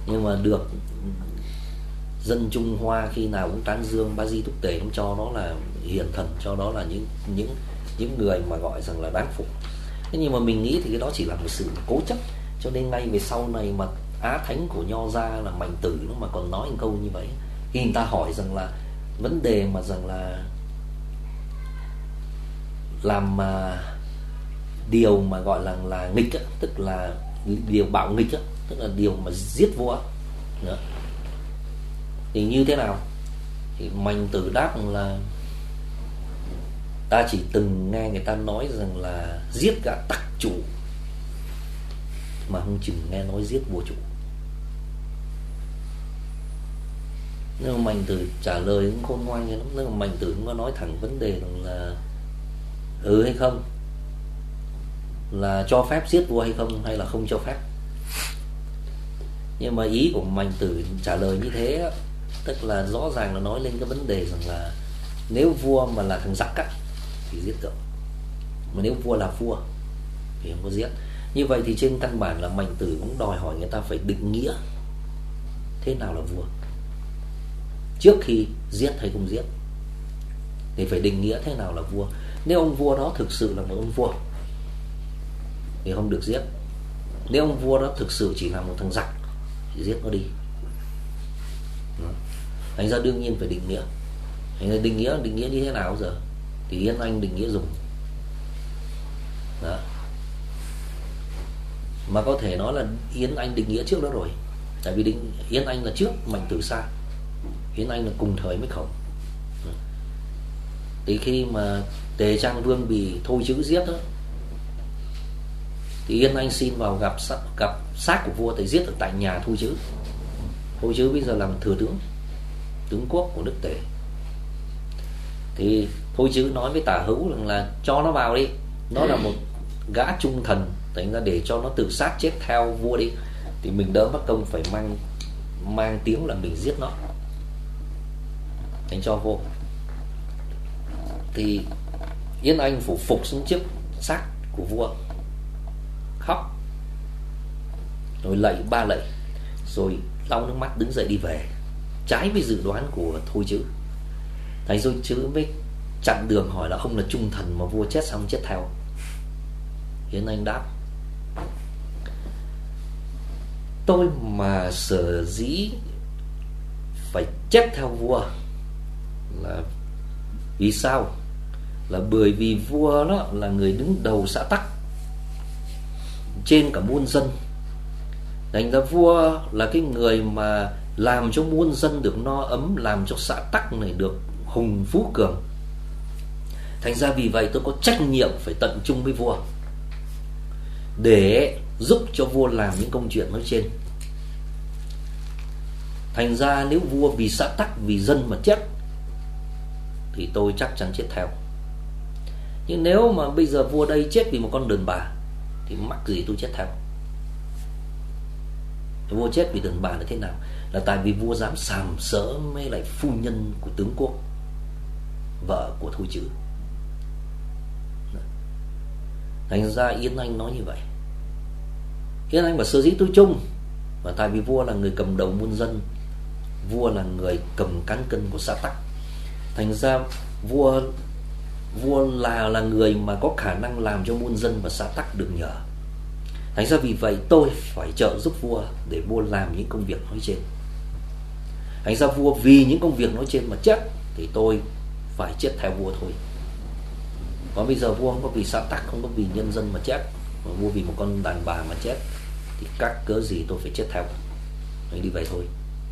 Speaker 1: Nhưng mà được dân Trung Hoa khi nào cũng tán dương Ba Di Túc Tề, cũng cho nó là hiền thần, cho đó là những những những người mà gọi rằng là đáng phục. Thế nhưng mà mình nghĩ thì cái đó chỉ là một sự cố chấp, cho nên ngay về sau này mà Á Thánh của Nho gia là Mạnh Tử nó mà còn nói một câu như vậy, khi người ta hỏi rằng là vấn đề mà rằng là làm mà điều mà gọi là là nghịch á, tức là điều bạo nghịch á, tức là điều mà giết vua đó, thì như thế nào? Thì Mạnh Tử đáp là ta chỉ từng nghe người ta nói rằng là giết gã tặc chủ, mà không chừng nghe nói giết vua chủ. Nhưng mà Mạnh Tử trả lời cũng khôn ngoan lắm. Nhưng mà Mạnh Tử cũng có nói thẳng vấn đề rằng là ừ hay không, là cho phép giết vua hay không, hay là không cho phép. Nhưng mà ý của Mạnh Tử trả lời như thế, tức là rõ ràng là nói lên cái vấn đề rằng là nếu vua mà là thằng giặc á thì giết được, mà nếu vua là vua thì không có giết. Như vậy thì trên căn bản là Mạnh Tử cũng đòi hỏi người ta phải định nghĩa thế nào là vua. Trước khi giết hay không giết thì phải định nghĩa thế nào là vua. Nếu ông vua đó thực sự là một ông vua thì không được giết. Nếu ông vua đó thực sự chỉ là một thằng giặc thì giết nó đi. Thành ra đương nhiên phải định nghĩa. Thành ra định nghĩa định nghĩa như thế nào giờ? Thì Yên Anh định nghĩa dùng đó. Mà có thể nói là Yến Anh định nghĩa trước đó rồi. Tại vì định, Yến Anh là trước Mạnh Tử xa, Yến Anh là cùng thời với Khổng. Thì khi mà Tề Trang Vương bị Thôi Chữ giết đó, thì Yến Anh xin vào gặp gặp xác của vua, thì giết ở tại nhà Thôi Chữ. Thôi Chữ bây giờ làm thừa tướng, tướng quốc của nước Tề. Thì Thôi Chữ nói với Tả Hữu rằng là cho nó vào đi, nó là một gã trung thần, thành ra để cho nó tự sát chết theo vua đi, thì mình đỡ mất công phải mang mang tiếng là mình giết nó. Thành cho vô. Thì Yến Anh phủ phục xuống trước xác của vua, khóc, rồi lạy ba lạy, rồi lau nước mắt đứng dậy đi về, trái với dự đoán của Thôi Chữ. Thành rồi Chữ mới chặn đường hỏi là ông là trung thần mà vua chết xong chết theo. Yến Anh đáp: tôi mà sở dĩ phải chết theo vua là vì sao? Là bởi vì vua đó là người đứng đầu xã tắc trên cả muôn dân. Thành ra vua là cái người mà làm cho muôn dân được no ấm, làm cho xã tắc này được hùng phú cường. Thành ra vì vậy tôi có trách nhiệm phải tận trung với vua để giúp cho vua làm những công chuyện nói trên. Thành ra nếu vua vì xã tắc, vì dân mà chết thì tôi chắc chắn chết theo. Nhưng nếu mà bây giờ vua đây chết vì một con đàn bà thì mắc gì tôi chết theo. Vua chết vì đàn bà là thế nào? Là tại vì vua dám sàm sỡ với lại phu nhân của tướng quốc, vợ của Thôi Chữ. Thành ra Yến Anh nói như vậy. Yến Anh bảo sở dĩ tôi chung và tại vì vua là người cầm đầu muôn dân, vua là người cầm cán cân của xã tắc. Thành ra vua vua là là người mà có khả năng làm cho muôn dân và xã tắc được nhờ. Thành ra vì vậy tôi phải trợ giúp vua để vua làm những công việc nói trên. Thành ra vua vì những công việc nói trên mà chết thì tôi phải chết theo vua thôi. Còn bây giờ vua không có vì xã tắc, không có vì nhân dân mà chết, mà vua vì một con đàn bà mà chết, thì các cớ gì tôi phải chết theo. Mình đi vậy thôi.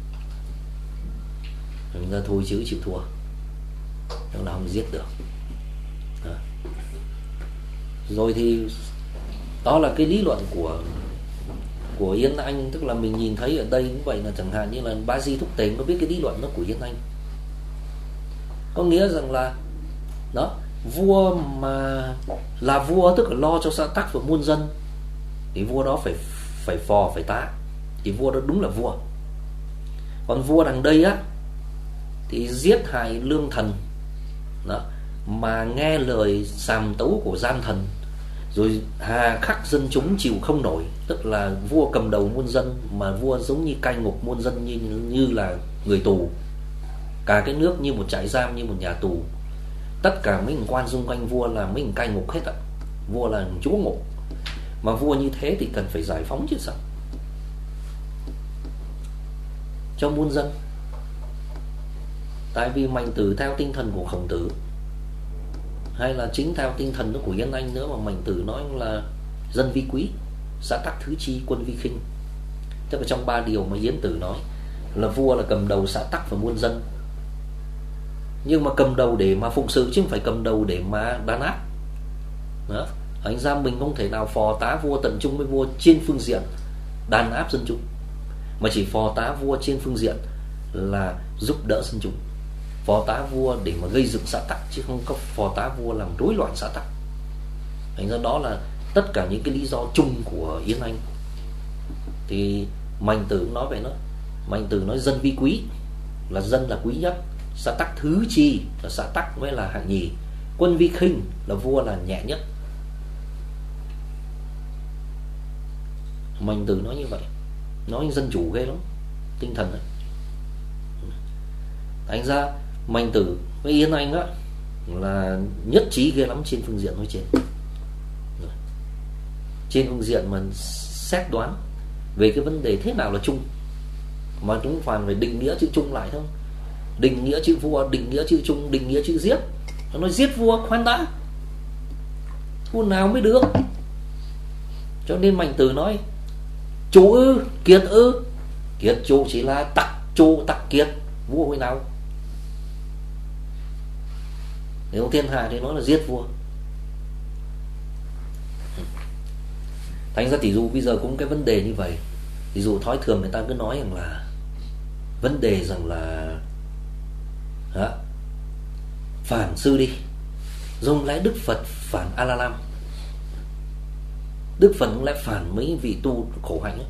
Speaker 1: Thành ra Thôi Chữ chịu thua, nhưng là không giết được. Đó. Rồi thì đó là cái lý luận của của Yến Anh. Tức là mình nhìn thấy ở đây cũng vậy, là chẳng hạn như là Ba Di Thúc Tề có biết cái lý luận đó của Yến Anh. Có nghĩa rằng là đó, vua mà là vua tức là lo cho xã tắc và muôn dân thì vua đó phải phải phò phải tá, thì vua đó đúng là vua. Còn vua đằng đây á thì giết hại lương thần đó, mà nghe lời sàm tấu của gian thần, rồi hà khắc dân chúng chịu không nổi, tức là vua cầm đầu muôn dân, mà vua giống như cai ngục muôn dân, như như là người tù. Cả cái nước như một trại giam, như một nhà tù. Tất cả mấy quan xung quanh vua là mấy cai ngục hết ạ. Vua là chúa ngục. Mà vua như thế thì cần phải giải phóng chứ sao, cho muôn dân. Tại vì Mạnh Tử theo tinh thần của Khổng Tử, hay là chính theo tinh thần của Yên Anh nữa, mà Mạnh Tử nói là dân vi quý, xã tắc thứ chi, quân vi khinh. Tức là trong ba điều mà Yến Tử nói là vua là cầm đầu xã tắc và muôn dân. Nhưng mà cầm đầu để mà phụng sự chứ không phải cầm đầu để mà đàn áp. Đó. Thành ra mình không thể nào phò tá vua tận trung với vua trên phương diện đàn áp dân chúng, mà chỉ phò tá vua trên phương diện là giúp đỡ dân chúng, phò tá vua để mà gây dựng xã tắc, chứ không có phò tá vua làm rối loạn xã tắc. Thành ra đó là tất cả những cái lý do chung của Yến Anh. Thì Mạnh Tử nói vậy đó. Mạnh Tử nói dân vi quý, là dân là quý nhất, xã tắc thứ chi là xã tắc mới là hạng nhì, quân vi khinh là vua là nhẹ nhất. Mạnh Tử nói như vậy, nói dân chủ ghê lắm, tinh thần ấy. Thành ra Mạnh Tử với Yến Anh á là nhất trí ghê lắm trên phương diện nói trên. Trên phương diện mà xét đoán về cái vấn đề thế nào là chung, mà chúng phải phải định nghĩa chữ chung lại thôi. Định nghĩa chữ vua, định nghĩa chữ chung, định nghĩa chữ giết. Nó nói giết vua, khoan đã, vua nào mới được. Cho nên Mạnh Tử nói chủ ư, kiệt ư. Kiệt chủ chỉ là tặc chủ, tặc kiệt, vua hồi nào. Nếu thiên hạ thì nói là giết vua. Thành ra tỷ dụ bây giờ cũng cái vấn đề như vậy. Tỷ dụ thói thường người ta cứ nói rằng là vấn đề rằng là đó, phản sư đi, dùng lẽ Đức Phật phản A-la-lam. Đức Phật cũng lại phản mấy vị tu khổ hạnh ấy.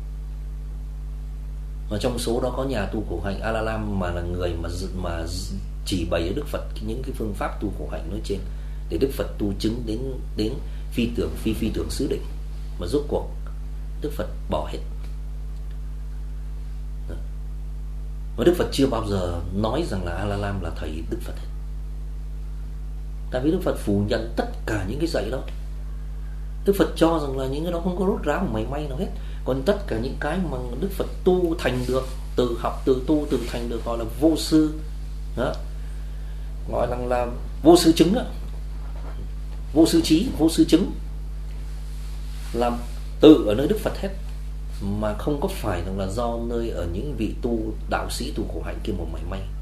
Speaker 1: Và trong số đó có nhà tu khổ hạnh A-la-lam mà là người mà mà chỉ bày ở Đức Phật những cái phương pháp tu khổ hạnh nói trên, để Đức Phật tu chứng đến đến phi tưởng phi phi tưởng xứ định, mà rốt cuộc Đức Phật bỏ hết. Và Đức Phật chưa bao giờ nói rằng là A-la-lam là thầy Đức Phật hết. Tại vì Đức Phật phủ nhận tất cả những cái dạy đó. Đức Phật cho rằng là những cái đó không có rốt ráo mảy may nào hết. Còn tất cả những cái mà Đức Phật tu thành được, tự học, tự tu, tự thành được, gọi là vô sư đó. Gọi là, là vô sư chứng đó. Vô sư trí, vô sư chứng, làm tự ở nơi Đức Phật hết, mà không có phải là do nơi ở những vị tu đạo sĩ tu khổ hạnh kia một mảy may.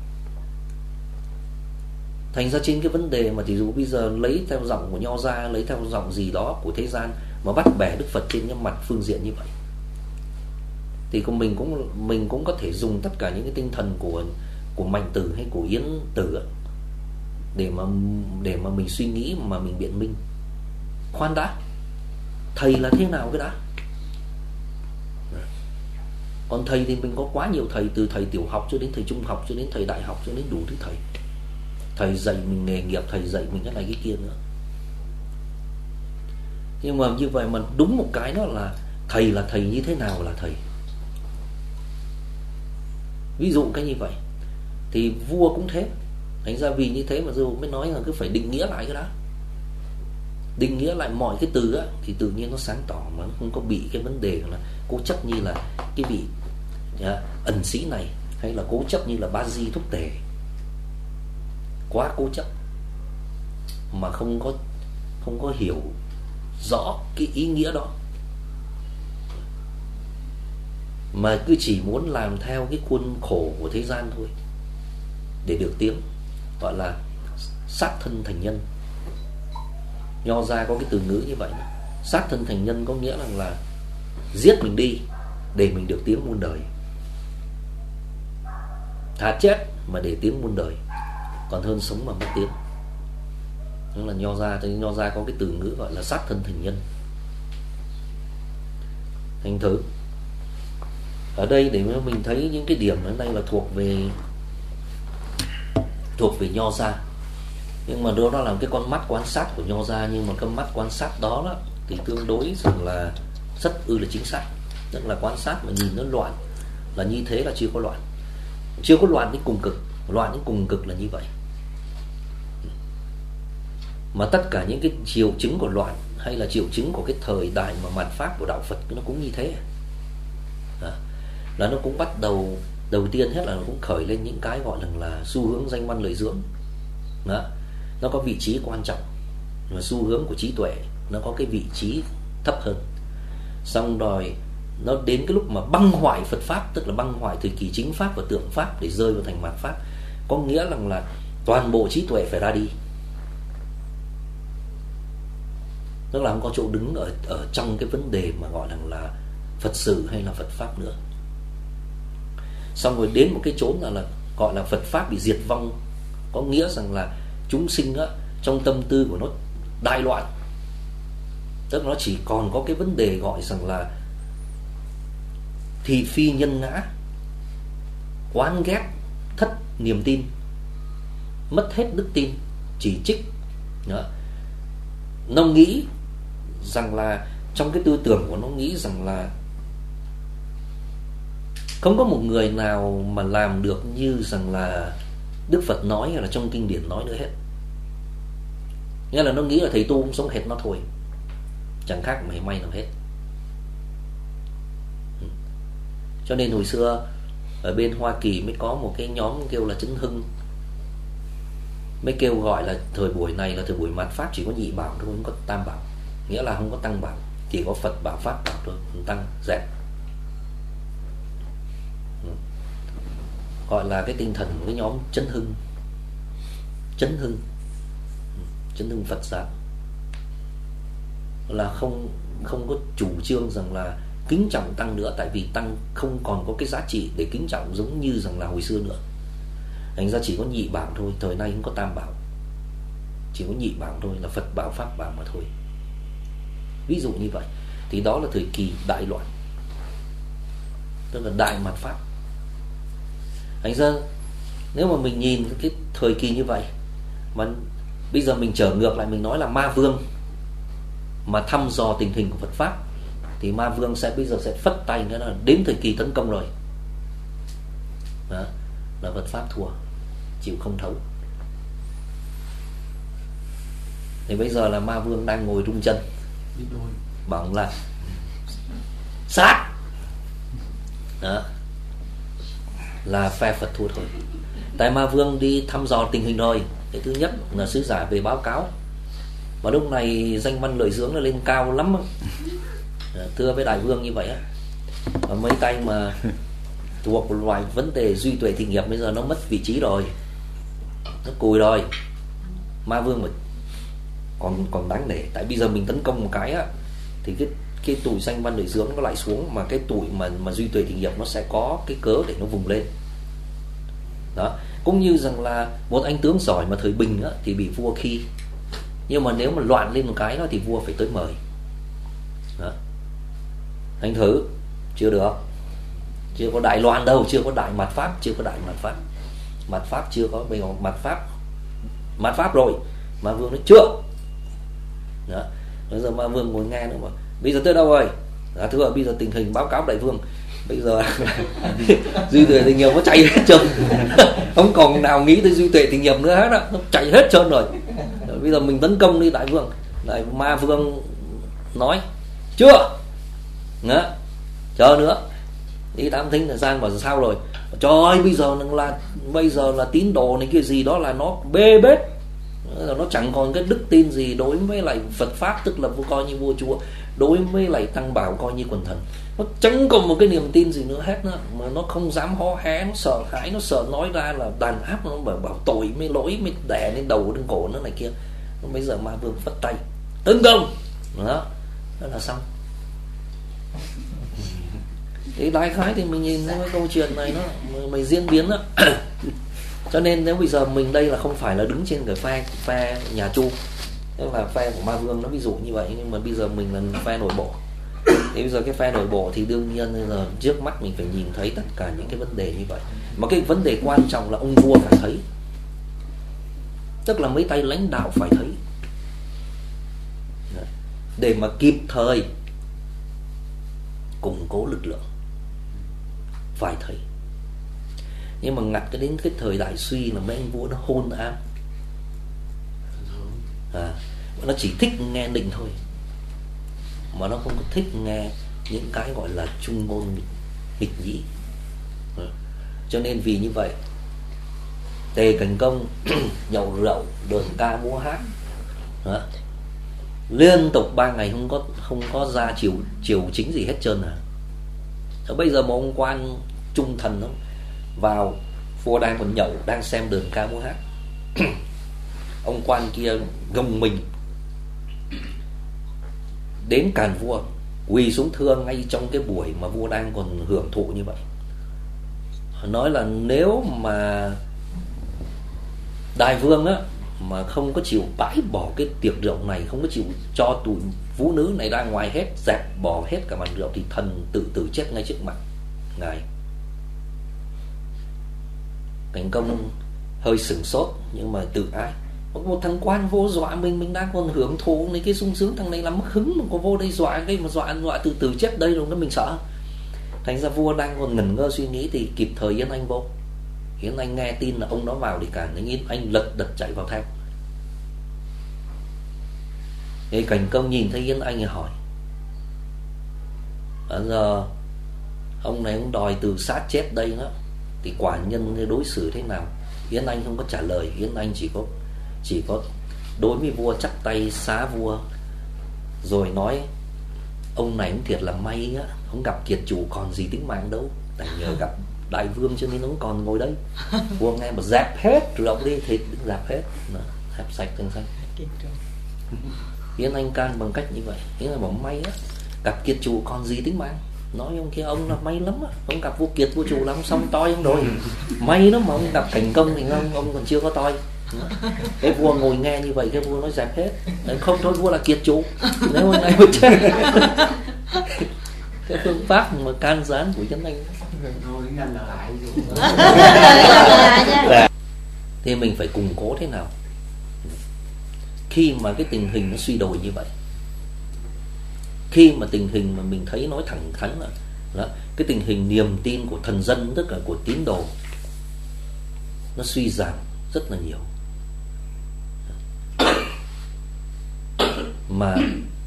Speaker 1: Thành ra trên cái vấn đề mà thì dù bây giờ lấy theo giọng của Nho gia, lấy theo giọng gì đó của thế gian mà bắt bẻ Đức Phật trên cái mặt phương diện như vậy, thì của mình cũng mình cũng có thể dùng tất cả những cái tinh thần của của Mạnh Tử hay của Yến Tử để mà để mà mình suy nghĩ, mà mình biện minh. Khoan đã, thầy là thế nào cái đã? Còn thầy thì mình có quá nhiều thầy, từ thầy tiểu học cho đến thầy trung học, cho đến thầy đại học, cho đến đủ thứ thầy. Thầy dạy mình nghề nghiệp, thầy dạy mình cái này cái kia nữa. Nhưng mà như vậy mà đúng một cái đó là thầy là thầy như thế nào là thầy. Ví dụ cái như vậy thì vua cũng thế. Thành ra vì như thế mà dù mới nói là cứ phải định nghĩa lại cái đó. Định nghĩa lại mọi cái từ á, thì tự nhiên nó sáng tỏ, mà nó không có bị cái vấn đề là cố chấp như là cái vị yeah, ẩn sĩ này, hay là cố chấp như là ba di thúc tề. Quá cố chấp mà không có không có hiểu rõ cái ý nghĩa đó, mà cứ chỉ muốn làm theo cái khuôn khổ của thế gian thôi để được tiếng, gọi là sát thân thành nhân. Nho gia có cái từ ngữ như vậy. Sát thân thành nhân có nghĩa là, là giết mình đi để mình được tiếng muôn đời, thà chết mà để tiếng muôn đời còn hơn sống mà mất tiếng. Đó là Nho gia. Nho gia có cái từ ngữ gọi là sát thân thành nhân. Thành thử ở đây để mình thấy những cái điểm ở đây là thuộc về thuộc về Nho gia. Nhưng mà đó là cái con mắt quan sát của Nho gia, nhưng mà cái mắt quan sát đó, đó thì tương đối rằng là rất ư là chính xác. Tức là quan sát mà nhìn nó loạn là như thế là chưa có loạn, chưa có loạn đến cùng cực. Loạn đến cùng cực là như vậy. Mà tất cả những cái triệu chứng của loạn hay là triệu chứng của cái thời đại mà mạt pháp của đạo Phật nó cũng như thế. À, là nó cũng bắt đầu, đầu tiên hết là nó cũng khởi lên những cái gọi là, là xu hướng danh văn lợi dưỡng. Đó, nó có vị trí quan trọng, và xu hướng của trí tuệ nó có cái vị trí thấp hơn. Xong rồi nó đến cái lúc mà băng hoại Phật pháp, tức là băng hoại thời kỳ chính pháp và tượng pháp để rơi vào thành mạt pháp, có nghĩa rằng là toàn bộ trí tuệ phải ra đi, tức là không có chỗ đứng ở ở trong cái vấn đề mà gọi là là Phật sự hay là Phật pháp nữa. Xong rồi đến một cái chốn là, là gọi là Phật pháp bị diệt vong, có nghĩa rằng là chúng sinh á, trong tâm tư của nó đại loạn, tức là nó chỉ còn có cái vấn đề gọi rằng là thị phi nhân ngã, oán ghét, thất niềm tin, mất hết đức tin, chỉ trích. Đó. Nó nghĩ rằng là trong cái tư tưởng của nó nghĩ rằng là không có một người nào mà làm được như rằng là Đức Phật nói hay là trong kinh điển nói nữa hết. Nghĩa là nó nghĩ là thầy tu cũng sống hệt nó thôi, chẳng khác mảy may nào hết. Cho nên hồi xưa ở bên Hoa Kỳ mới có một cái nhóm kêu là Chấn Hưng, mới kêu gọi là thời buổi này là thời buổi mạt pháp, chỉ có nhị bảo thôi, không có tam bảo, nghĩa là không có tăng bảo, chỉ có Phật bảo, Pháp bảo thôi, tăng dẹp. Gọi là cái tinh thần của cái nhóm Chấn Hưng, Chấn Hưng, Chấn Hưng Phật giáo, là không không có chủ trương rằng là kính trọng tăng nữa, tại vì tăng không còn có cái giá trị để kính trọng giống như rằng là hồi xưa nữa. Thành ra chỉ có nhị bảo thôi, thời nay không có tam bảo, chỉ có nhị bảo thôi, là Phật bảo, Pháp bảo mà thôi. Ví dụ như vậy, thì đó là thời kỳ đại loạn, tức là đại mạt pháp. Thành ra nếu mà mình nhìn cái thời kỳ như vậy, mà bây giờ mình trở ngược lại, mình nói là ma vương mà thăm dò tình hình của Phật pháp, thì ma vương sẽ bây giờ sẽ phất tay, nghĩa là đến thời kỳ tấn công rồi. Đó, là Phật pháp thua, chịu không thấu. Thì bây giờ là ma vương đang ngồi rung chân, bảo là sát. Đó, là phe Phật thua thôi. Tại ma vương đi thăm dò tình hình rồi. Cái thứ nhất là sứ giả về báo cáo, mà lúc này danh văn lợi dưỡng nó lên cao lắm. Thưa với đại vương như vậy á, và mấy tay mà thuộc một loại vấn đề duy tuệ thị nghiệp bây giờ nó mất vị trí rồi, nó cùi rồi. Ma vương mà còn còn đáng để, tại bây giờ mình tấn công một cái á, thì cái cái tuổi danh văn lợi dưỡng nó lại xuống, mà cái tuổi mà mà duy tuệ thị nghiệp nó sẽ có cái cớ để nó vùng lên. Đó, cũng như rằng là một anh tướng giỏi mà thời bình á, thì bị vua khi, nhưng mà nếu mà loạn lên một cái đó thì vua phải tới mời. Đó, thành thử chưa được, chưa có đại loạn đâu, chưa có đại mạt pháp, chưa có đại mạt pháp, mạt pháp chưa có. Bây giờ mạt pháp, mạt pháp rồi, ma vương nói chưa. Đó, bây giờ ma vương ngồi nghe nữa mà, bây giờ tới đâu rồi? Dạ thưa, bây giờ tình hình báo cáo đại vương, bây giờ duy tuệ tình nghiệp nó chạy hết trơn, không còn nào nghĩ tới duy tuệ tình nghiệp nữa hết á, nó chạy hết trơn rồi. Rồi bây giờ mình tấn công đi đại vương. Đại ma vương nói chưa. Đó, chờ nữa. Đi Tam Thính là sang bảo sao rồi? Trời ơi, bây giờ là bây giờ là tín đồ này kia gì đó là nó bê bết, nó chẳng còn cái đức tin gì đối với lại Phật pháp, tức là coi như vua chúa, đối với lại tăng bảo coi như quần thần, nó chẳng còn một cái niềm tin gì nữa hết nữa, mà nó không dám hó hé, nó sợ hãi, nó sợ nói ra là đàn áp, nó bảo, bảo tội mới lỗi mới đè lên đầu lên cổ nó này kia. Bây giờ ma vương phất tay tấn công, đó, đó là xong. Thì đại khái thì mình nhìn thấy cái câu chuyện này nó mày diễn biến đó. Cho nên nếu bây giờ mình đây là không phải là đứng trên cái phe phe nhà Chu, tức là phe của ma vương nó ví dụ như vậy, nhưng mà bây giờ mình là phe nội bộ. Thì bây giờ cái phe nội bộ thì đương nhiên bây giờ trước mắt mình phải nhìn thấy tất cả những cái vấn đề như vậy. Mà cái vấn đề quan trọng là ông vua phải thấy, tức là mấy tay lãnh đạo phải thấy, để mà kịp thời củng cố lực lượng, phải thấy. Nhưng mà ngặt cái đến cái thời đại suy là mấy anh vua nó hôn ám, à, nó chỉ thích nghe định thôi, mà nó không có thích nghe những cái gọi là trung ngôn nghịch nhĩ. À, cho nên vì như vậy Tề Cảnh Công nhậu rượu, đờn ca múa hát, à, liên tục ba ngày không có không có ra chiều chiều chính gì hết trơn à. Ở bây giờ một ông quan trung thần đó, vào vua đang còn nhậu, đang xem đờn ca múa hát, ông quan kia gồng mình đến càn vua, quỳ xuống thưa ngay trong cái buổi mà vua đang còn hưởng thụ như vậy, nói là nếu mà đại vương á mà không có chịu bãi bỏ cái tiệc rượu này, không có chịu cho tụi vũ nữ này ra ngoài hết, dẹp bỏ hết cả bàn rượu, thì thần tự tử chết ngay trước mặt ngài. Cảnh Công hơi sửng sốt, nhưng mà tự ái, một thằng quan vô dọa mình, mình đang còn hưởng thụ này cái sung sướng, thằng này làm mất hứng mà có vô đây dọa cái mà dọa dọa tự tử chết đây rồi, nó mình sợ. Thành ra vua đang còn ngẩn ngơ suy nghĩ thì kịp thời Yến Anh vô. Yến Anh nghe tin là ông đó vào thì cả anh Yến Anh lật đật chạy vào theo. Thì Cảnh Công nhìn thấy Yến Anh thì hỏi: "Bây giờ ông này ông đòi tự sát chết đây đó, thì quả nhân đối xử thế nào?" Yến Anh không có trả lời. Yến Anh chỉ có chỉ có đối với vua chắp tay xá vua, rồi nói: "Ông này cũng thiệt là may á, không gặp kiệt chủ còn gì tính mạng đâu, tại nhờ gặp đại vương cho nên ông còn ngồi đây." Vua nghe mà dẹp hết rượu đi, thịt dẹp hết, dẹp sạch từng sạch. Yến Anh can bằng cách như vậy, Yến Anh bảo may á, gặp kiệt chủ còn gì tính mạng. Nói ông kia ông là may lắm á, ông gặp vua kiệt vua chủ lắm, xong toi ông rồi. May lắm mà ông gặp Cảnh Công thì ông, ông còn chưa có toi. Cái vua ngồi nghe như vậy, cái vua nói dẹp hết. Đấy, không thôi vua là kiệt chủ, nếu hôm nay mà chết. Cái phương pháp mà can gián của Yến Anh thì mình phải củng cố thế nào khi mà cái tình hình nó suy đồi như vậy, khi mà tình hình mà mình thấy nói thẳng thắn là, là cái tình hình niềm tin của thần dân, tất cả của tín đồ nó suy giảm rất là nhiều, mà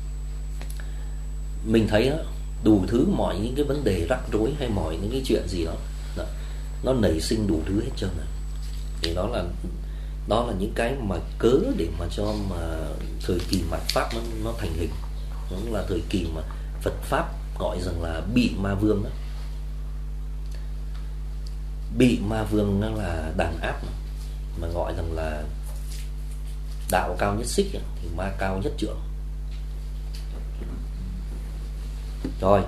Speaker 1: mình thấy đó, đủ thứ mọi những cái vấn đề rắc rối hay mọi những cái chuyện gì đó, đó nó nảy sinh đủ thứ hết trơn này. Thì đó là đó là những cái mà cớ để mà cho mà thời kỳ mạt Pháp nó, nó thành hình. Đó là thời kỳ mà Phật Pháp gọi rằng là bị ma vương đó. Bị ma vương nó là đàn áp, mà gọi rằng là đạo cao nhất xích thì ma cao nhất trượng. Rồi